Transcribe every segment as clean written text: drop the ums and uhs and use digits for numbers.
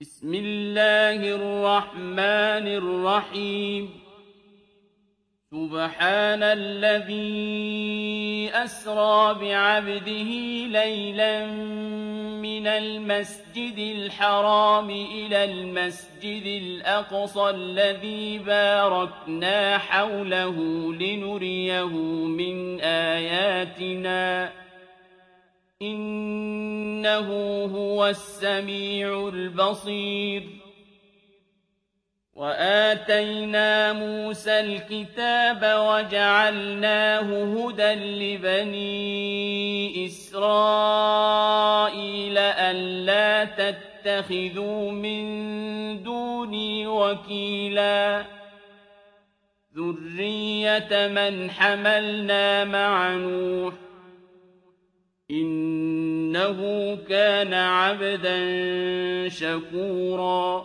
بسم الله الرحمن الرحيم سبحان الذي أسرى بعبده ليلا من المسجد الحرام إلى المسجد الأقصى الذي باركنا حوله لنريه من آياتنا إنه هو السميع البصير وآتينا موسى الكتاب وجعلناه هدى لبني إسرائيل ألا تتخذوا من دوني وكيلا ذرية من حملنا مع نوح إنه كان عبدا شكورا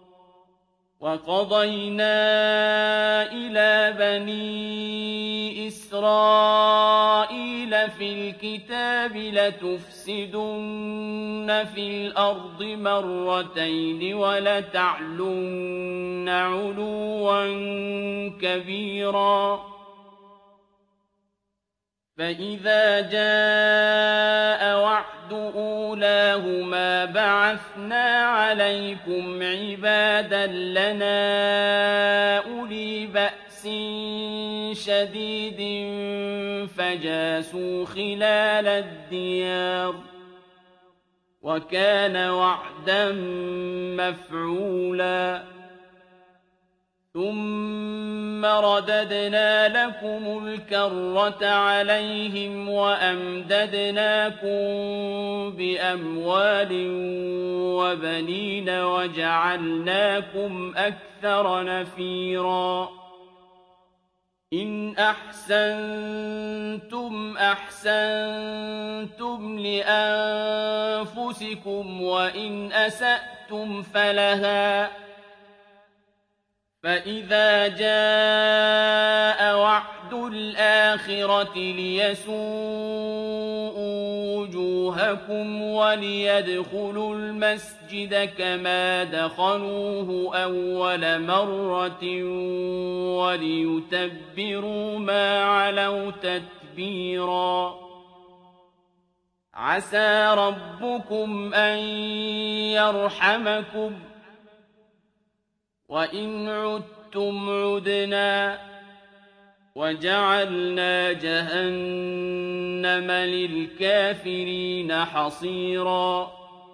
وقضينا إلى بني إسرائيل في الكتاب لتفسدن في الأرض مرتين ولتعلن علوا كبيرا فإذا جاء وعد أولاهما بعثنا عليكم عبادا لنا أولي بأس شديد فجاسوا خلال الديار وكان وعدا مفعولا ثم رددنا لكم الكرة عليهم وأمددناكم بأموال وبنين وجعلناكم أكثر نفيرا إن أحسنتم أحسنتم لأنفسكم وإن أسأتم فلها فإذا جاء وعد الآخرة ليسوءوا وجوهكم وليدخلوا المسجد كما دخلوه أول مرة وليتبروا ما علوا تتبيرا عسى ربكم أن يرحمكم وإن عدتم عدنا وجعلنا جهنم للكافرين حصيرا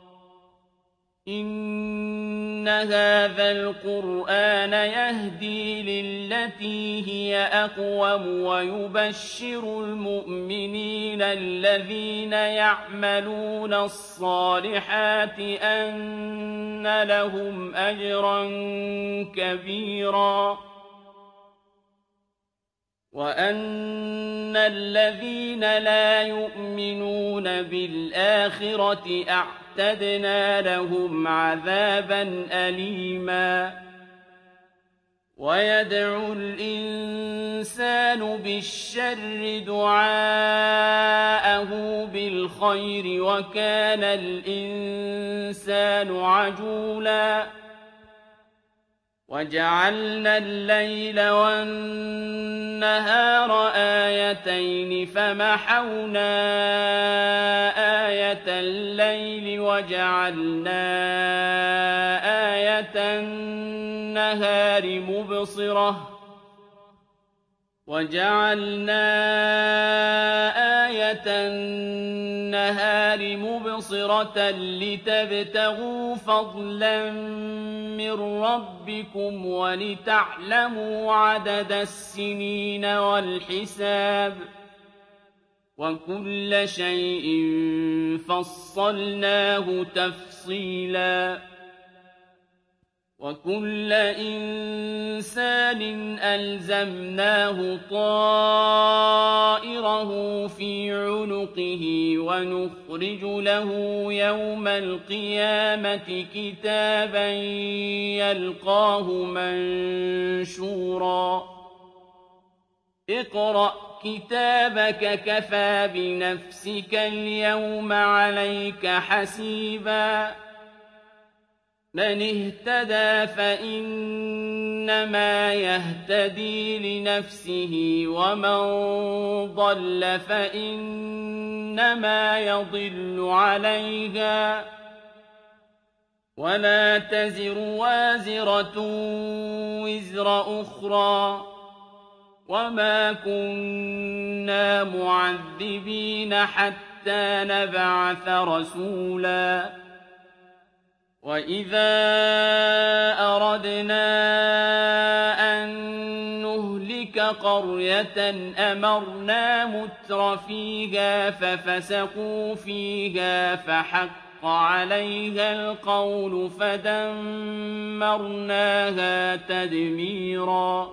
إن هذا القرآن يهدي للتي هي أقوم ويبشر المؤمنين الذين يعملون الصالحات أن لهم أجرا كبيرا وأن الذين لا يؤمنون بالآخرة أعتدنا لهم عذابا أليما ويدعو الإنسان بالشر دعاءه بالخير وكان الإنسان عجولا وجعلنا الليل والنهار آيتين فمحونا آية الليل وجعلنا آية النهار مبصرة لتبتغوا فضلا من ربكم ولتعلموا عدد السنين والحساب وكل شيء فصلناه تفصيلا وكل إنسان ألزمناه طائره في عنقه ونخرج له يوم القيامة كتابا يلقاه منشورا اقرأ كتابك كفى بنفسك اليوم عليك حسيبا مَنِ اهْتَدَىٰ فَإِنَّمَا يَهْتَدِي لِنَفْسِهِ وَمَن ضَلَّ فَإِنَّمَا يَضِلُّ عَلَيْهَا ۚ وَلَا تَزِرُ وَازِرَةٌ وِزْرَ أُخْرَىٰ ۗ وَمَا كُنَّا مُعَذِّبِينَ حَتَّىٰ نَبْعَثَ رَسُولًا. وَإِذَا أَرَدْنَا أَن نُّهْلِكَ قَرْيَةً أَمَرْنَا مُتْرَفِيهَا فَفَسَقُوا فِيهَا فَحَقَّ عَلَيْهَا الْقَوْلُ فَدَمَّرْنَاهَا تَدْمِيرًا.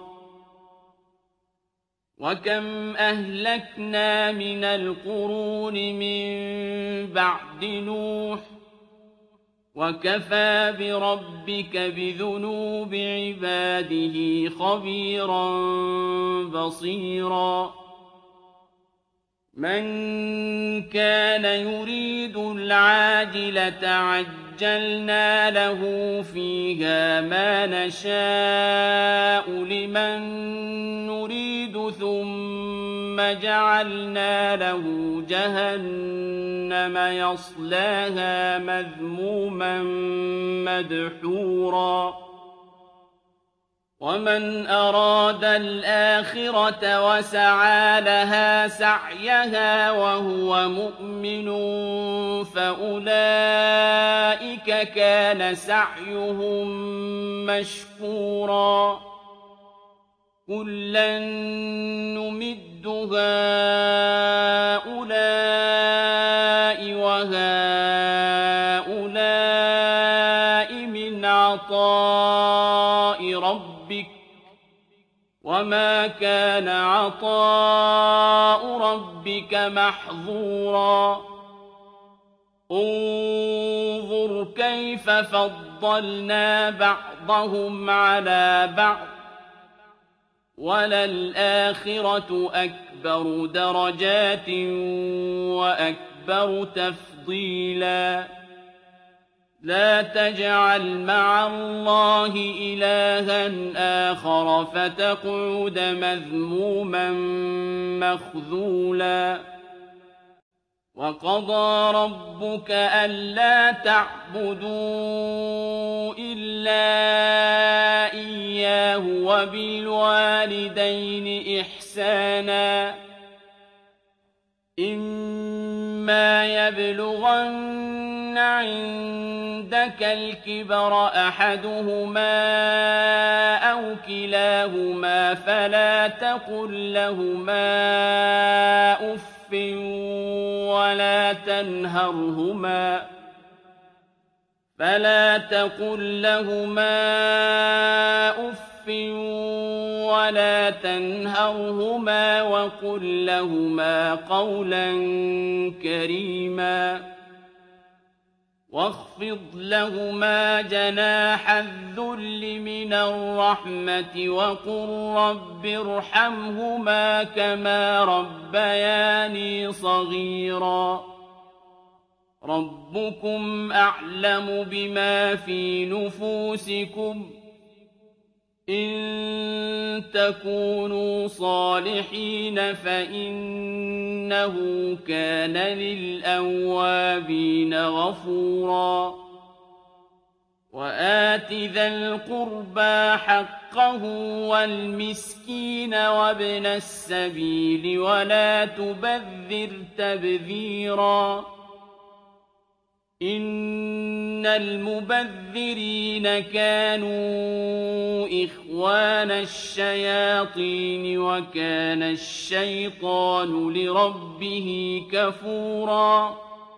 وَكَمْ أَهْلَكْنَا مِنَ الْقُرُونِ مِن بَعْدِ نُوحٍ ۗ وَكَفَىٰ بِرَبِّكَ بِذُنُوبِ عِبَادِهِ خَبِيرًا بَصِيرًا. مَن كَانَ يُرِيدُ الْعَاجِلَةَ عَجَّلْنَا لَهُ فِيهَا مَا نَشَاءُ لِمَن نُّرِيدُ ثُمَّ جَعَلْنَا لَهُ جَهَنَّمَ يَصْلَاهَا مَذْمُومًا مَّدْحُورًا. وَمَنْ أَرَادَ الْآخِرَةَ وَسَعَىٰ لَهَا سَعْيَهَا وَهُوَ مُؤْمِنٌ فَأُولَٰئِكَ كَانَ سَعْيُهُم مَّشْكُورًا. كُلًّا نُّمِدُّ هَٰؤُلَاءِ وَهَٰؤُلَاءِ مِنْ عَطَاءِ رَبِّكَ ۚ وَمَا كَانَ عَطَاءُ رَبِّكَ مَحْظُورًا. انظُرْ كَيْفَ فَضَّلْنَا بَعْضَهُمْ عَلَىٰ بَعْضٍ ۚ وَلَلْآخِرَةُ أَكْبَرُ دَرَجَاتٍ وَأَكْبَرُ تَفْضِيلًا. لَا تَجْعَلْ مَعَ اللَّهِ إِلَٰهًا آخَرَ فَتَقْعُدَ مَذْمُومًا مَّخْذُولًا. وَقَضَىٰ رَبُّكَ أَلَّا تَعْبُدُوا إِلَّا إِيَّاهُ وَبِالْوَالِدَيْنِ إِحْسَانًا. إِمَّا يَبْلُغَنَّ عِندَكَ الْكِبَرَ أَحَدُهُمَا أَوْ كِلَاهُمَا فَلَا تَقُل لَّهُمَا أُفٍّ وَلَا تَنْهَرْهُمَا وَقُل لَّهُمَا قَوْلًا كَرِيمًا. وَاخْفِضْ لَهُمَا جَنَاحَ الذُّلِّ مِنَ الرَّحْمَةِ وَقُل رَّبِّ ارْحَمْهُمَا كَمَا رَبَّيَانِي صَغِيرًا. رَّبُّكُمْ أَعْلَمُ بِمَا فِي نُفُوسِكُمْ ۚ إِن تَكُونُوا صَالِحِينَ فَإِنَّهُ كَانَ لِلْأَوَّابِينَ غَفُورًا. وَآتِ ذَا الْقُرْبَىٰ حَقَّهُ وَالْمِسْكِينَ وَابْنَ السَّبِيلِ وَلَا تُبَذِّرْ تَبْذِيرًا. إِنَّ الْمُبَذِّرِينَ كَانُوا إِخْوَانَ الشَّيَاطِينِ وَكَانَ الشَّيْطَانُ لِرَبِّهِ كَفُورًا.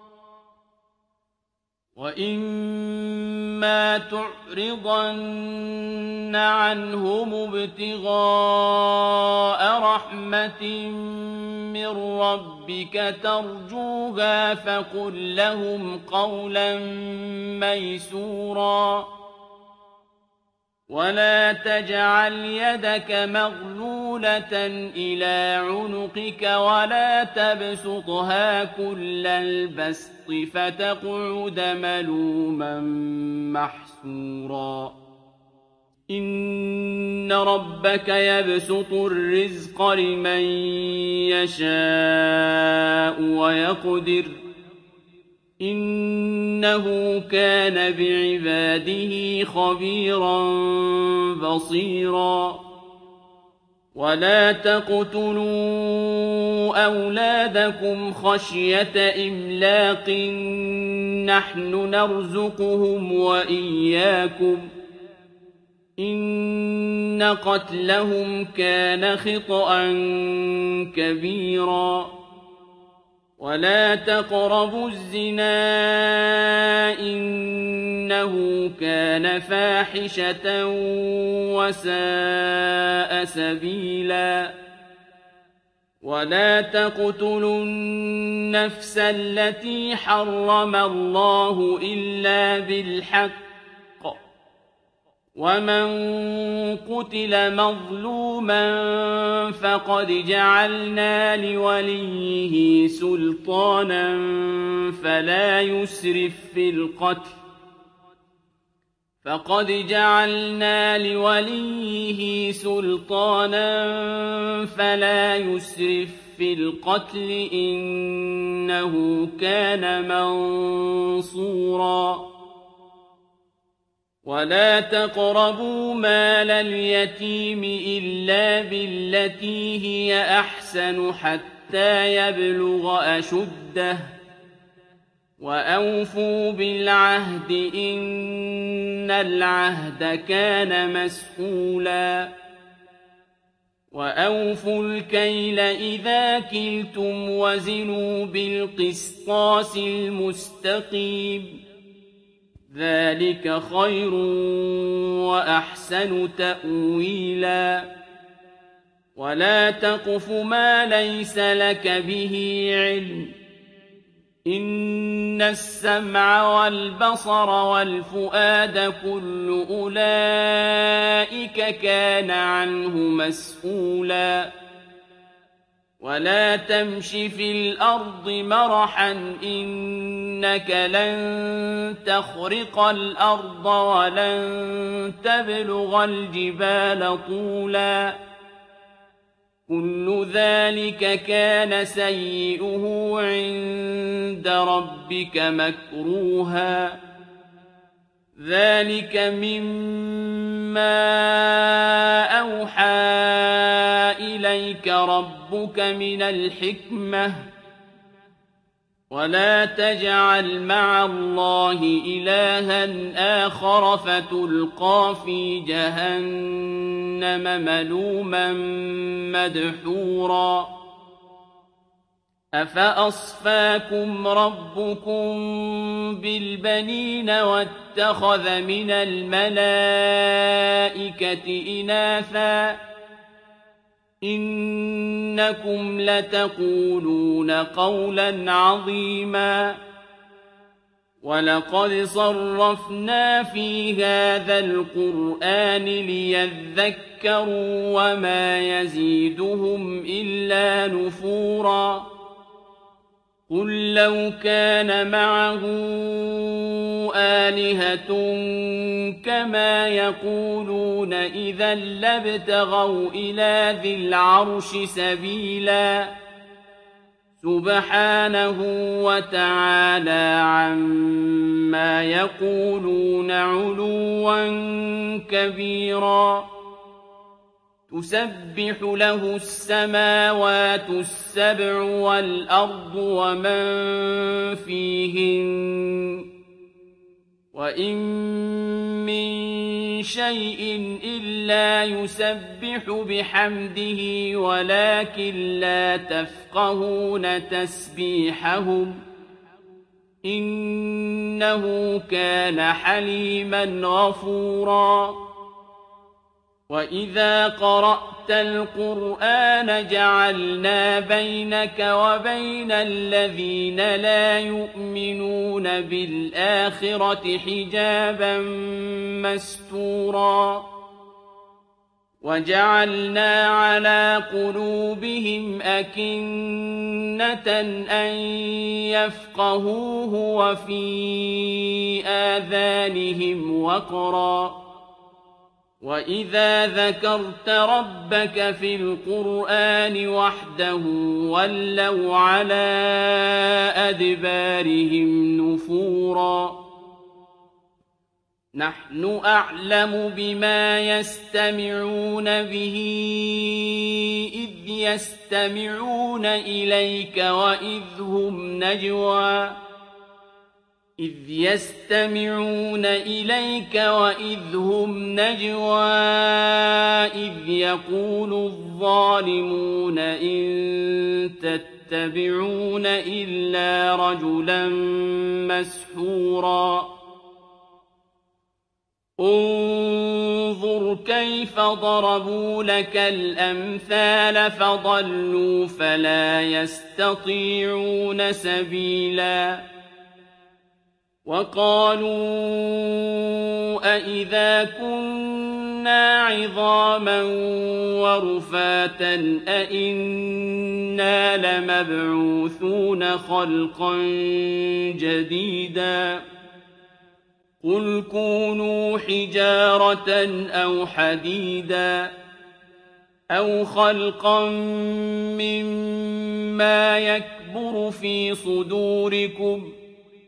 وَإِمَّا تُعْرِضَنَّ عَنْهُمُ ابْتِغَاءَ رَحْمَةٍ مِّن رَّبِّكَ تَرْجُوهَا فَقُل لَّهُمْ قَوْلًا مَّيْسُورًا. ولا تجعل يدك مغلولة إلى عنقك ولا تبسطها كل البسط فتقعد ملوما محسورا إن ربك يبسط الرزق لمن يشاء ويقدر إنه كان بعباده خبيرا بصيرا ولا تقتلوا أولادكم خشية إملاق نحن نرزقهم وإياكم إن قتلهم كان خطأ كبيرا ولا تقربوا الزنا إنه كان فاحشة وساء سبيلا ولا تقتلوا النفس التي حرم الله إلا بالحق ومن قتل مظلوما فقد جعلنا لوليه سلطانا فلا يسرف في القتل إنه كان منصورا ولا تقربوا مال اليتيم إلا بالتي هي أحسن حتى يبلغ أشده وأوفوا بالعهد إن العهد كان مسؤولا وأوفوا الكيل إذا كلتم وزنوا بالقسطاس المستقيم ذلك خير وأحسن تأويلا ولا تقف ما ليس لك به علم إن السمع والبصر والفؤاد كل أولئك كان عنه مسؤولا ولا تمش في الأرض مرحا إنك لن تخرق الأرض ولن تبلغ الجبال طولا كل ذلك كان سيئه عند ربك مكروها ذلك مما أوحى إليك ربك من الحكمة ولا تجعل مع الله إلها آخر فتلقى في جهنم ملوما مدحورا أفأصفاكم ربكم بالبنين واتخذ من الملائكة إناثا إنكم لتقولون قولا عظيما ولقد صرفنا في هذا القرآن ليذكروا وما يزيدهم إلا نفورا قل لو كان معه آلهة كما يقولون إذا لابتغوا إلى ذي العرش سبيلا سبحانه وتعالى عما يقولون علوا كبيرا تسبح له السماوات السبع والأرض ومن فيهن وإن من شيء إلا يسبح بحمده ولكن لا تفقهون تسبيحهم إنه كان حليما غفورا وإذا قرأت القرآن جعلنا بينك وبين الذين لا يؤمنون بالآخرة حجابا مستورا وَجَعَلْنَا عَلَىٰ قُلُوبِهِمْ أَكِنَّةً أَن يَفْقَهُوهُ وَفِي آذَانِهِمْ وَقْرًا ۚ وَإِذَا ذَكَرْتَ رَبَّكَ فِي الْقُرْآنِ وَحْدَهُ وَلَّوْا عَلَىٰ أَدْبَارِهِمْ نُفُورًا. نَّحْنُ أَعْلَمُ بِمَا يَسْتَمِعُونَ بِهِ إِذْ يَسْتَمِعُونَ إِلَيْكَ وَإِذْ هُمْ نَجْوَىٰ إِذْ يَقُولُ الظَّالِمُونَ إِن تَتَّبِعُونَ إِلَّا رَجُلًا مَّسْحُورًا. انظُرْ كَيْفَ ضَرَبُوا لَكَ الْأَمْثَالَ فَضَلُّوا فَلَا يَسْتَطِيعُونَ سَبِيلًا. وَقَالُوا أَإِذَا كُنَّا عِظَامًا وَرُفَاتًا أَإِنَّا لَمَبْعُوثُونَ خَلْقًا جَدِيدًا قُلْ كُونُوا حِجَارَةً أَوْ حَدِيدًا أَوْ خَلْقًا مِّمَّا يَكْبُرُ فِي صُدُورِكُمْ ۖ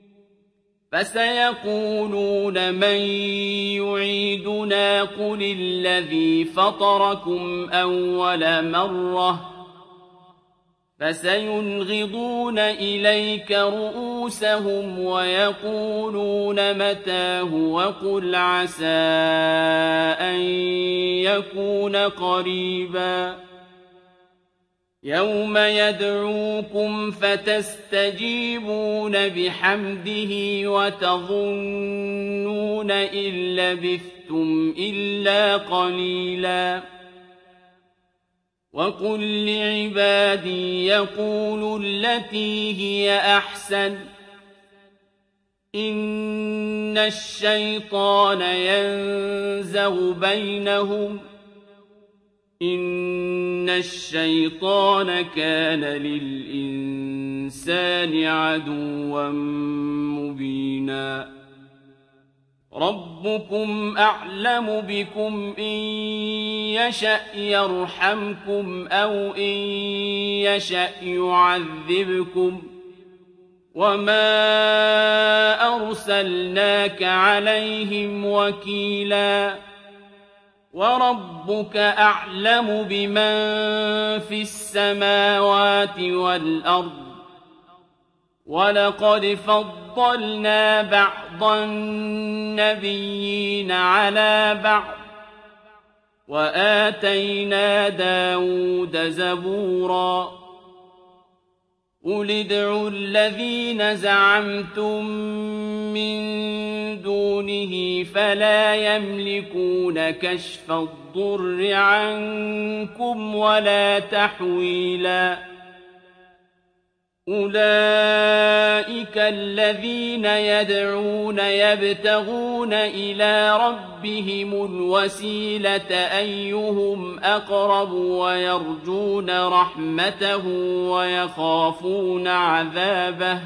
فَسَيَقُولُونَ مَن يُعِيدُنَا قُلِ الَّذِي فَطَرَكُمْ أَوَّلَ مَرَّةٍ ۚ فَسَيُنْغِضُونَ إِلَيْكَ رُءُوسَهُمْ وَيَقُولُونَ مَتَىٰ هُوَ قُلْ عَسَىٰ أَن يَكُونَ قَرِيبًا. يَوْمَ يَدْعُوكُمْ فَتَسْتَجِيبُونَ بِحَمْدِهِ وَتَظُنُّونَ إِن لَّبِثْتُمْ إِلَّا قَلِيلًا. وَقُل لِّعِبَادِي يَقُولُوا الَّتِي هِيَ أَحْسَنُ ۚ إِنَّ الشَّيْطَانَ يَنزَغُ بَيْنَهُمْ ۚ إِنَّ الشَّيْطَانَ كَانَ لِلْإِنسَانِ عَدُوًّا مُّبِينًا. رَّبُّكُمْ أَعْلَمُ بِكُمْ ۖ إِن يَشَأْ يَرْحَمْكُمْ أَوْ إِن يَشَأْ يُعَذِّبْكُمْ ۖ وَمَا أَرْسَلْنَاكَ عَلَيْهِمْ وَكِيلًا. وَرَبُّكَ أَعْلَمُ بِمَن فِي السَّمَاوَاتِ وَالْأَرْضِ ۗ وَلَقَدْ فَضَّلْنَا بَعْضَ النَّبِيِّينَ عَلَىٰ بَعْضٍ ۖ وَآتَيْنَا دَاوُودَ زَبُورًا. قُلِ ادْعُوا الَّذِينَ زَعَمْتُم مِّن دُونِهِ فَلَا يَمْلِكُونَ كَشْفَ الضُّرِّ عَنكُمْ وَلَا تَحْوِيلًا. أُولَٰئِكَ الَّذِينَ يَدْعُونَ يَبْتَغُونَ إِلَىٰ رَبِّهِمُ الْوَسِيلَةَ أَيُّهُمْ أَقْرَبُ وَيَرْجُونَ رَحْمَتَهُ وَيَخَافُونَ عَذَابَهُ ۚ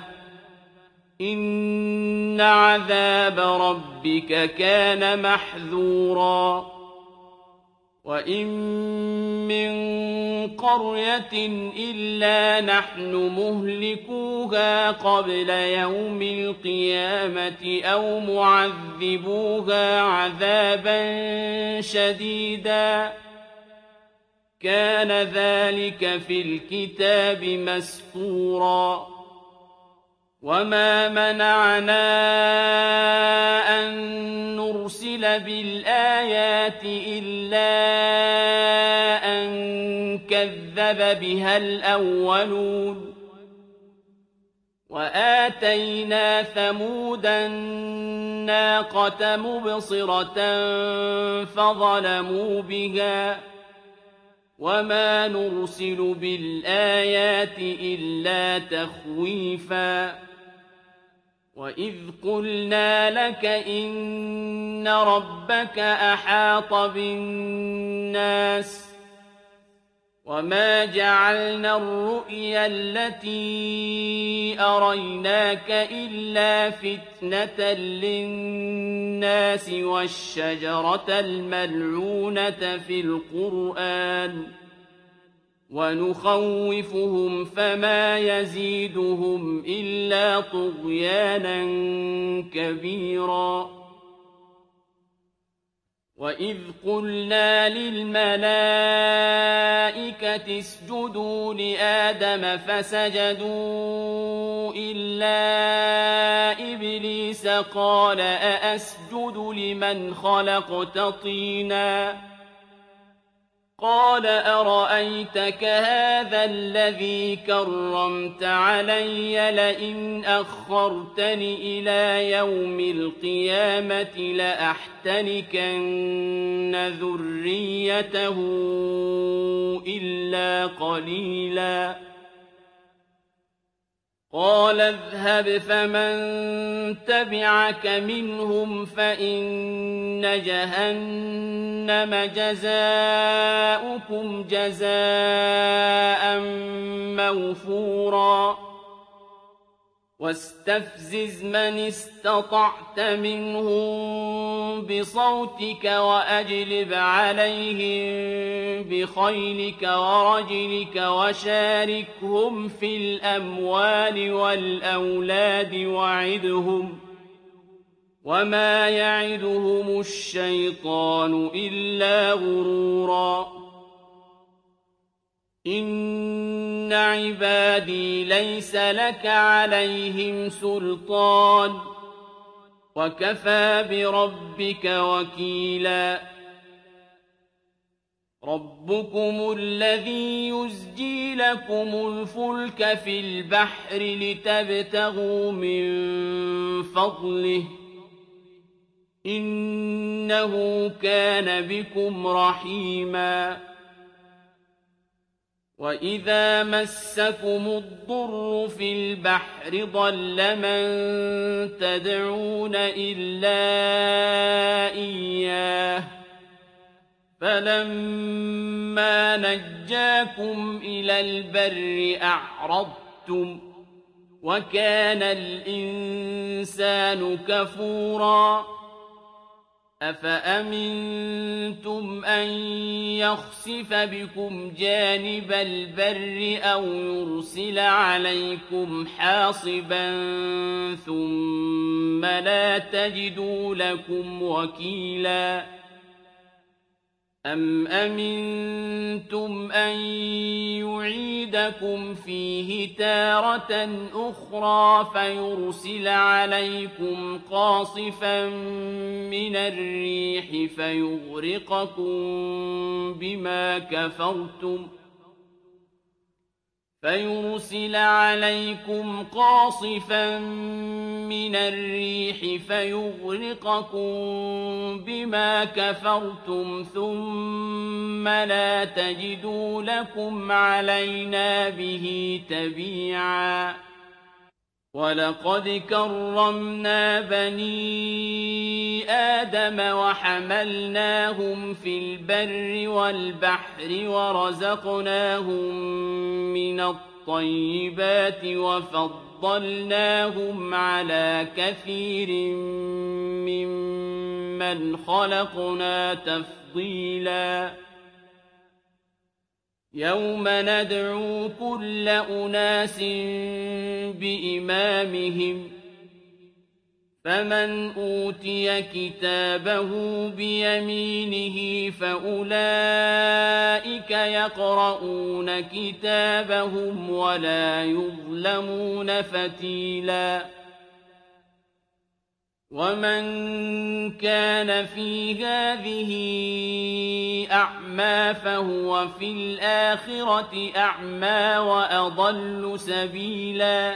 إِنَّ عَذَابَ رَبِّكَ كَانَ مَحْذُورًا. وَإِن مِّن قَرْيَةٍ إِلَّا نَحْنُ مُهْلِكُوهَا قَبْلَ يَوْمِ الْقِيَامَةِ أَوْ مُعَذِّبُوهَا عَذَابًا شَدِيدًا ۚ كَانَ ذَٰلِكَ فِي الْكِتَابِ مَسْطُورًا. وَمَا مَنَعَنَا أَن نُّرْسِلَ بِالْآيَاتِ إِلَّا أَن كَذَّبَ بِهَا الْأَوَّلُونَ. وَآتَيْنَا ثَمُودَ النَّاقَةَ مُبْصِرَةً فَظَلَمُوا بِهَا ۚ وَمَا نُرْسِلُ بِالْآيَاتِ إِلَّا تَخْوِيفًا. وَإِذْ قُلْنَا لَكَ إِنَّ رَبَّكَ أَحَاطَ بِالنَّاسِ وَمَا جَعَلْنَا الرُّؤْيَا الَّتِي أَرَيْنَاكَ إِلَّا فِتْنَةً لِّلنَّاسِ وَالشَّجَرَةَ الْمَلْعُونَةَ فِي الْقُرْآنِ وَنُخَوِّفُهُمْ فَمَا يَزِيدُهُمْ إِلَّا طُغْيَانًا كَبِيرًا وَإِذْ قُلْنَا لِلْمَلَائِكَةِ اسْجُدُوا لِآدَمَ فَسَجَدُوا إِلَّا إِبْلِيسَ قَالَ أَأَسْجُدُ لِمَنْ خَلَقْتَ طِينًا قَالَ أَرَأَيْتَكَ هَٰذَا الَّذِي كَرَّمْتَ عَلَيَّ لَئِنْ أَخَّرْتَنِ إِلَىٰ يَوْمِ الْقِيَامَةِ لَأَحْتَنِكَنَّ ذُرِّيَّتَهُ إِلَّا قَلِيلًا قَالَ اذْهَبْ فَمَن تَبِعَكَ مِنْهُمْ فَإِنَّ جَهَنَّمَ جَزَاؤُكُمْ جَزَاءً مَّوْفُورًا وَاسْتَفْزِزْ مَنِ اسْتَطَعْتَ مِنْهُم بِصَوْتِكَ وَأَجْلِبْ عَلَيْهِم بِخَيْلِكَ وَرَجِلِكَ وَشَارِكْهُمْ فِي الْأَمْوَالِ وَالْأَوْلَادِ وَعِدْهُمْ ۚ وَمَا يَعِدُهُمُ الشَّيْطَانُ إِلَّا غُرُورًا إِنَّ عِبَادِي لَيْسَ لَكَ عَلَيْهِمْ سُلْطَانٌ ۚ وَكَفَىٰ بِرَبِّكَ وَكِيلًا رَبُّكُمُ الَّذِي يُزْجِي لَكُمُ الْفُلْكَ فِي الْبَحْرِ لِتَبْتَغُوا مِن فَضْلِهِ ۚ إِنَّهُ كَانَ بِكُمْ رَحِيمًا وَإِذَا مَسَّكُمُ الضُّرُّ فِي الْبَحْرِ ضَلَّ مَن تَدْعُونَ إِلَّا إِيَّاهُ فَلَمَّا نَجَّاكُمْ إِلَى الْبَرِّ أَعْرَضْتُمْ ۚ وَكَانَ الْإِنسَانُ كَفُورًا أَفَأَمِنتُمْ أَن يَخْسِفَ بِكُمْ جَانِبَ الْبَرِّ أَوْ يُرْسِلَ عَلَيْكُمْ حَاصِبًا ثُمَّ لَا تَجِدُوا لَكُمْ وَكِيلًا أَمْ أَمِنتُمْ أَن يُعِيدَكُمْ فِيهِ تَارَةً أُخْرَىٰ فَيُرْسِلَ عَلَيْكُمْ قَاصِفًا مِّنَ الرِّيحِ فَيُغْرِقَكُم بِمَا كَفَرْتُمْ ثُمَّ لَا تَجِدُوا لَكُمْ عَلَيْنَا بِهِ تَبِيعًا وَلَقَدْ كَرَّمْنَا بَنِي آدَمَ وَحَمَلْنَاهُمْ فِي الْبَرِّ وَالْبَحْرِ وَرَزَقْنَاهُم مِّنَ الطَّيِّبَاتِ وَفَضَّلْنَاهُمْ عَلَىٰ كَثِيرٍ مِّمَّنْ خَلَقْنَا تَفْضِيلًا يَوْمَ نَدْعُو كُلَّ أُنَاسٍ بِإِمَامِهِمْ ۖ فَمَنْ أُوتِيَ كِتَابَهُ بِيَمِينِهِ فَأُولَٰئِكَ يَقْرَءُونَ كِتَابَهُمْ وَلَا يُظْلَمُونَ فَتِيلًا وَمَن كَانَ فِي هَٰذِهِ أَعْمَىٰ فَهُوَ فِي الْآخِرَةِ أَعْمَىٰ وَأَضَلُّ سَبِيلًا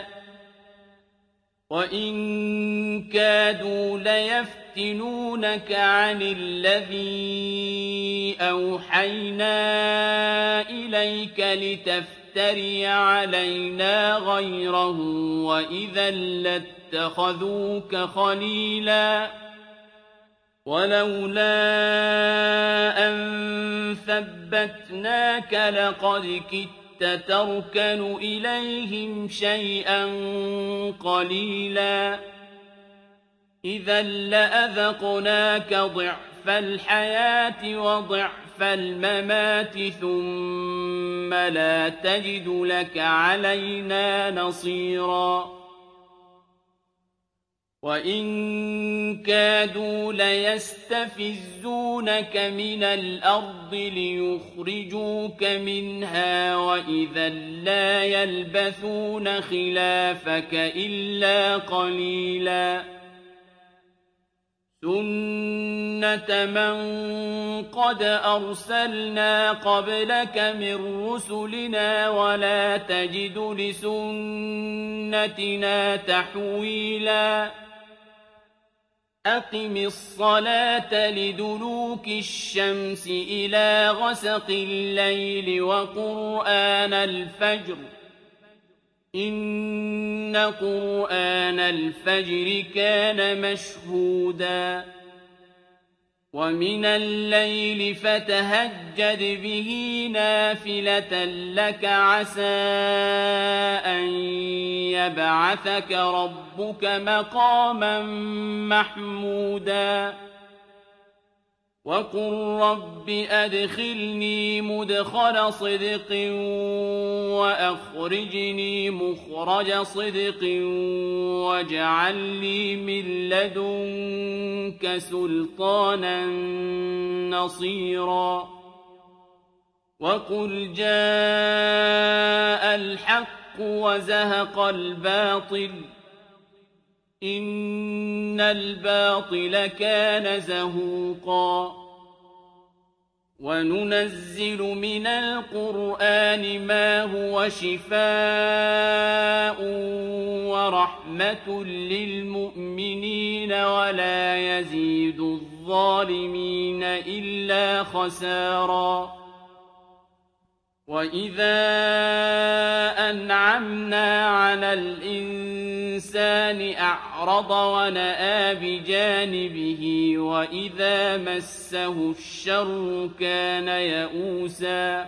وَإِن كَادُوا لَيَفْتِنُونَكَ عَنِ الَّذِي أَوْحَيْنَا إِلَيْكَ تفتري علينا غيره وإذا لاتخذوك خليلا ولولا أن ثبتناك لقد كدت تركن إليهم شيئا قليلا إذا لأذقناك ضعف الحياة وضعف الممات ثم لا تجد لك علينا نصيرا وإن كادوا ليستفزونك من الأرض ليخرجوك منها وإذا لا يلبثون خلافك إلا قليلا سنة من قد أرسلنا قبلك من رسلنا ولا تجد لسنتنا تحويلا أقم الصلاة لدلوك الشمس إلى غسق الليل وقرآن الفجر إن قرآن الفجر كان مشهودا ومن الليل فتهجد به نافلة لك عسى أن يبعثك ربك مقاما محمودا وقل رب أدخلني مدخل صدق وأخرجني مخرج صدق واجعل لي من لدنك سلطانا نصيرا وقل جاء الحق وزهق الباطل إن الباطل كان زهوقا وننزل من القرآن ما هو شفاء ورحمة للمؤمنين ولا يزيد الظالمين إلا خسارا وإذا أنعمنا على الإنسان أعرض ونأى بجانبه وإذا مسه الشر كان يئوسا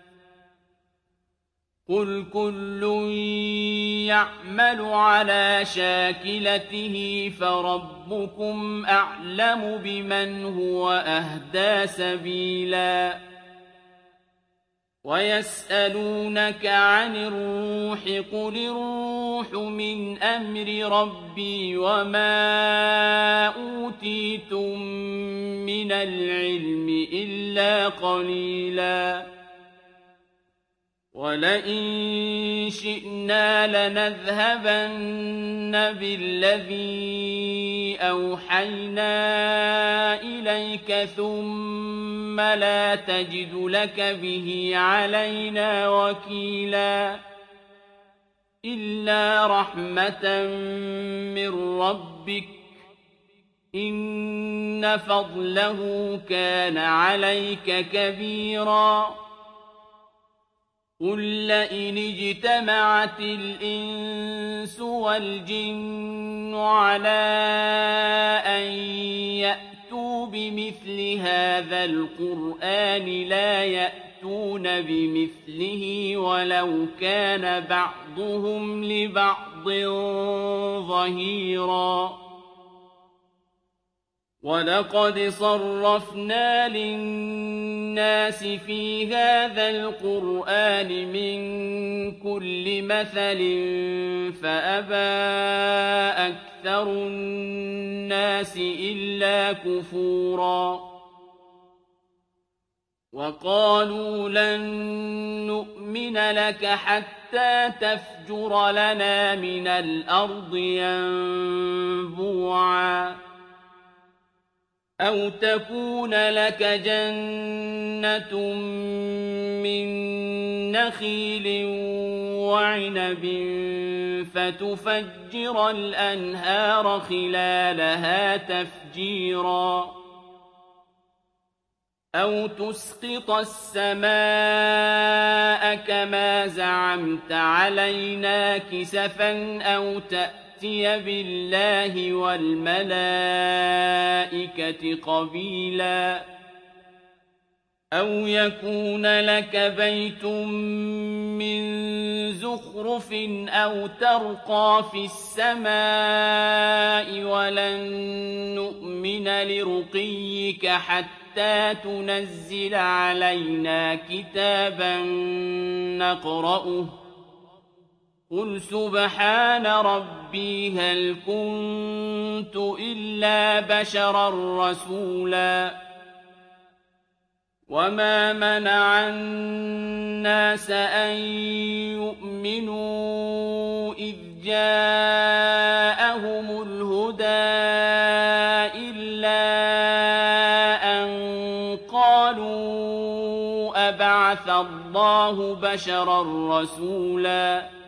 قل كل يعمل على شاكلته فربكم أعلم بمن هو أهدى سبيلا ويسألونك عن الروح قل الروح من أمر ربي وما أوتيتم من العلم إلا قليلا ولئن شئنا لنذهبن بالذي أوحينا إليك ثم لا تجد لك به علينا وكيلا إلا رحمة من ربك إن فضله كان عليك كبيرا قل لئن اجتمعت الإنس والجن على أن يأتوا بمثل هذا القرآن لا يأتون بمثله ولو كان بعضهم لبعض ظهيرا ولقد صرفنا للناس في هذا القرآن من كل مثل فأبى أكثر الناس إلا كفورا وقالوا لن نؤمن لك حتى تفجر لنا من الأرض ينبوعا أو تكون لك جنة من نخيل وعنب فتفجر الأنهار خلالها تفجيرا أَوْ تُسْقِطَ السَّمَاءَ كَمَا زَعَمْتَ عَلَيْنَا كِسَفًا أَوْ تَأْتِيَ بِاللَّهِ وَالْمَلَائِكَةِ قَبِيلًا أَوْ يَكُونَ لَكَ بَيْتٌ مِّن زُخْرُفٍ أَوْ تَرْقَىٰ فِي السَّمَاءِ وَلَن نُّؤْمِنَ لِرُقِيِّكَ حَتَّىٰ تُنَزِّلَ عَلَيْنَا كِتَابًا نَّقْرَؤُهُ ۗ قُلْ سُبْحَانَ رَبِّي هَلْ كُنتُ إِلَّا بَشَرًا رَّسُولًا وَمَا مَنَعَ النَّاسَ أَن يُؤْمِنُوا إِذْ جَاءَهُمُ الْهُدَىٰ إِلَّا أَن قَالُوا أَبَعَثَ اللَّهُ بَشَرًا رَّسُولًا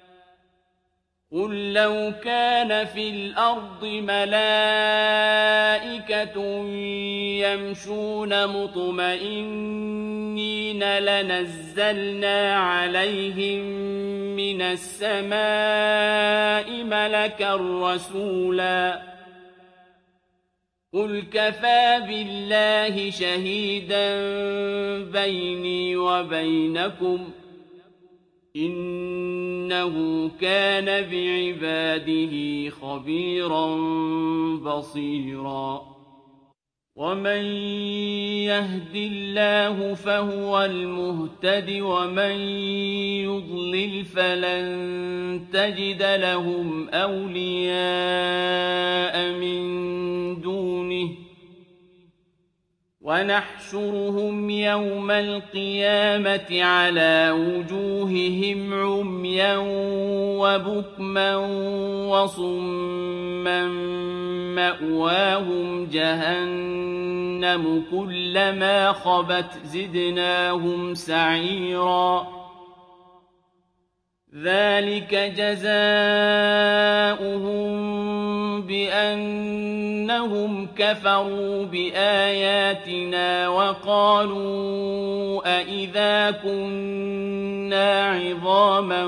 قُل لَّوْ كَانَ فِي الْأَرْضِ مَلَائِكَةٌ يَمْشُونَ مُطْمَئِنِّينَ لَنَزَّلْنَا عَلَيْهِم مِّنَ السَّمَاءِ مَلَكًا رَّسُولًا قُلْ كَفَىٰ بِاللَّهِ شَهِيدًا بَيْنِي وَبَيْنَكُمْ ۚ إِنَّهُ كَانَ بِعِبَادِهِ خَبِيرًا بَصِيرًا وَمَن يَهْدِ اللَّهُ فَهُوَ الْمُهْتَدِ وَمَن يُضْلِلْ فَلَن تَجِدَ لَهُمْ أَوْلِيَاءَ مِن دُونِهِ ۖ وَنَحْشُرُهُمْ يَوْمَ الْقِيَامَةِ عَلَىٰ وُجُوهِهِمْ عُمْيًا وَبُكْمًا وَصُمًّا مَّأْوَاهُمْ جَهَنَّمُ كُلَّمَا خَبَتْ زِدْنَاهُمْ سَعِيرًا ذَٰلِكَ جَزَاؤُهُم بِأَنَّهُمْ كَفَرُوا بِآيَاتِنَا وَقَالُوا أَإِذَا كُنَّا عِظَامًا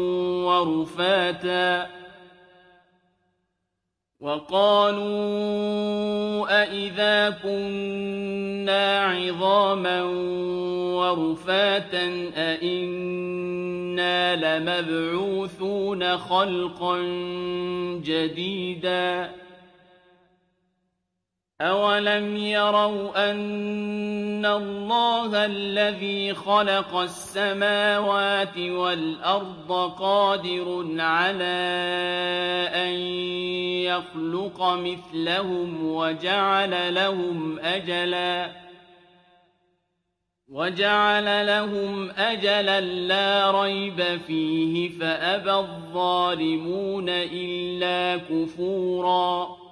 وَرُفَاتًا أَإِنَّا لَمَبْعُوثُونَ خَلْقًا جَدِيدًا ۚ أَوَلَمْ يَرَوْا أَنَّ اللَّهَ الَّذِي خَلَقَ السَّمَاوَاتِ وَالْأَرْضَ قَادِرٌ عَلَىٰ أَن يَخْلُقَ مِثْلَهُمْ وَجَعَلَ لَهُمْ أَجَلًا لَّا رَيْبَ فِيهِ فَأَبَى الظَّالِمُونَ إِلَّا كُفُورًا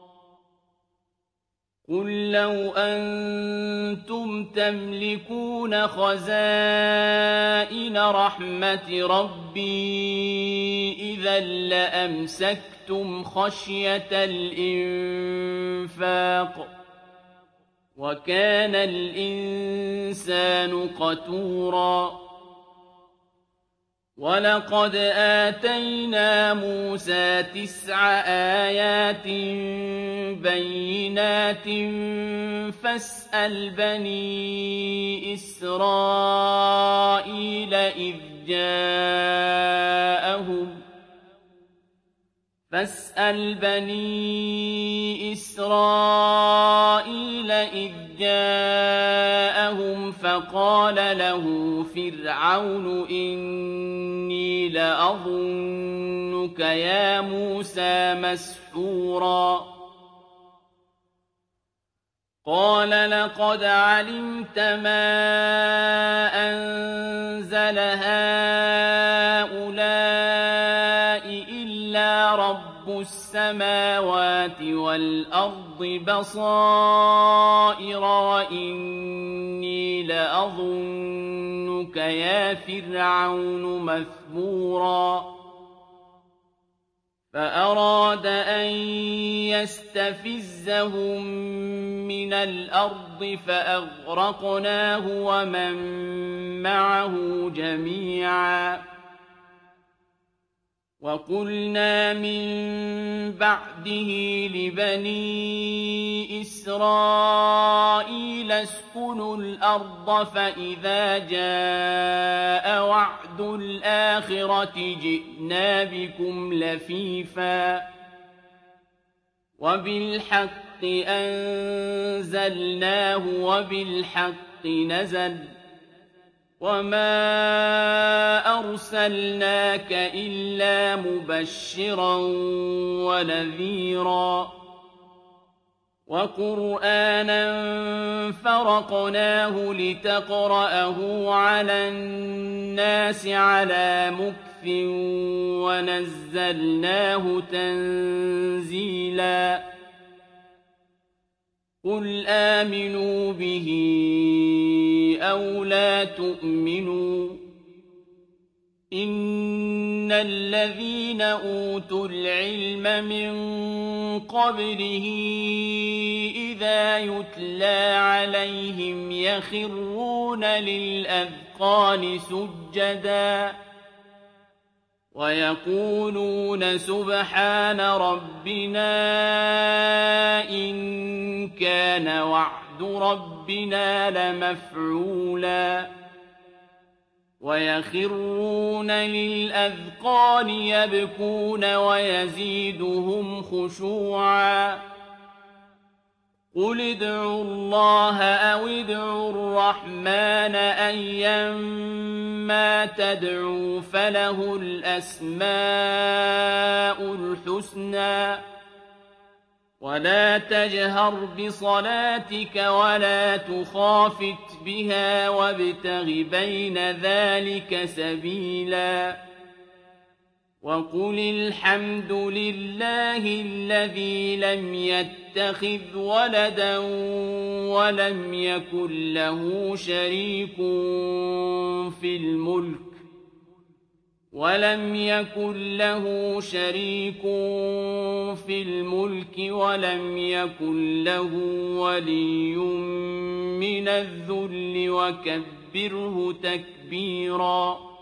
قُل لَّوْ أَنتُمْ تَمْلِكُونَ خَزَائِنَ رَحْمَةِ رَبِّي إِذًا لَّأَمْسَكْتُمْ خَشْيَةَ الْإِنفَاقِ ۚ وَكَانَ الْإِنسَانُ قَتُورًا وَلَقَدْ آتَيْنَا مُوسَىٰ 9 آيَاتٍ بَيِّنَاتٍ فَاسْأَلْ بَنِي إِسْرَائِيلَ إِذْ جَاءَهُمْ فَقَالَ لَهُ فِرْعَوْنُ إِنِّي لَأَظُنُّكَ يَا مُوسَىٰ مَسْحُورًا قَالَ لَقَدْ عَلِمْتَ مَا أَنزَلَ هَٰؤُلَاءِ إِلَّا رَبُّ السَّمَاوَاتِ وَالْأَرْضِ بَصَائِرَ وَإِنِّي لَأَظُنُّكَ يَا فِرْعَوْنُ مَثْبُورًا فأراد أن يستفزهم من الأرض فأغرقناه ومن معه جميعا وقلنا من بعده لبني إسرائيل اسكنوا الأرض فإذا جاء وعد الآخرة جئنا بكم لفيفا وبالحق أنزلناه وبالحق نزل وما أرسلناك إلا مبشرا ونذيرا وقرآنا فرقناه لتقرأه على الناس على مكث ونزلناه تنزيلا قل آمنوا به أو لا تؤمنوا إن الذين أوتوا العلم من قبله إذا يتلى عليهم يخرون للأذقان سجدا ويقولون سبحان ربنا إن كان وعد ربنا لمفعولا ويخرون للأذقان يبكون ويزيدهم خشوعا قل ادعوا الله أو ادعوا الرحمن أيما تدعوا فله الأسماء الحسنى ولا تجهر بصلاتك ولا تخافت بها وابتغ بين ذلك سبيلا وقل الحمد لله الذي لم يتخذ ولدا ولم يكن له شريك في الملك ولم يكن له ولي من الذل وكبره تكبيرا